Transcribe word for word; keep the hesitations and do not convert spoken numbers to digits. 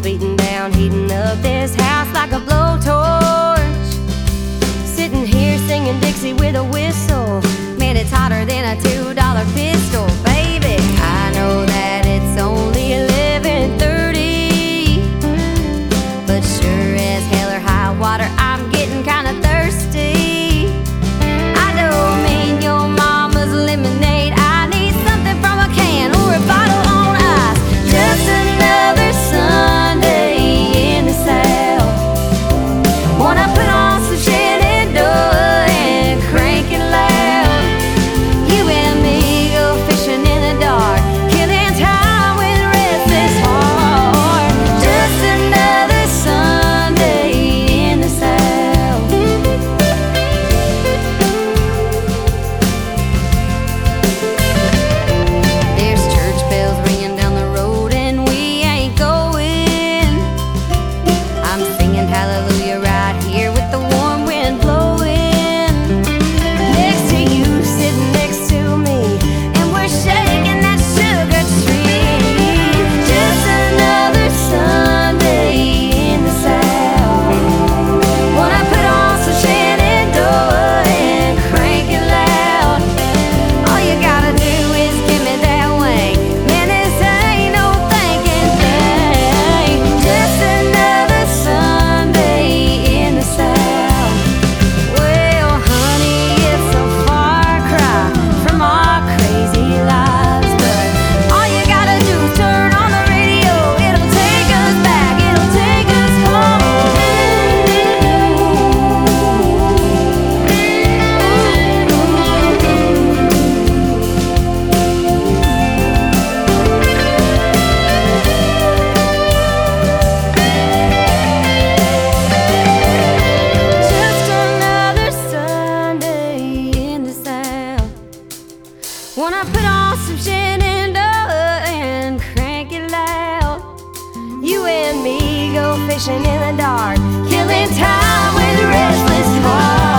beating down, heating up this house like a blowtorch. Sitting here singing Dixie with a whistle. Man, it's hotter than a two dollar pistol. Baby, I know that it's only eleven thirty, but sure as hell or high water, I'm getting kinda thirsty. I don't mean your mama's lemonade. I need something from a can or a bottle on ice. Just another Sunday in the South. Wanna put on some Shenandoah and crank it loud. You and me go fishing in the dark, killing time with a restless heart. Just another Sunday in the South. There's church bells ringing down the road and we ain't going. I'm singing hallelujah right here with the warm wind blowing. Next to you, sitting next to me, and we're shaking that sugar tree. Just another Sunday in the South. Wanna put on some Shenandoah and crank it loud. All you gotta do is give me that wing. Man, this ain't no thinking thing. Just another Sunday in the South. Well, honey, it's a far cry from our crazy lives, but all you gotta do is turn on the radio. It'll take us back, it'll take us home. Just another Sunday in the South. Wanna put on some Shenandoah and crank it loud. You and me go fishing in the dark, killing time with a restless heart.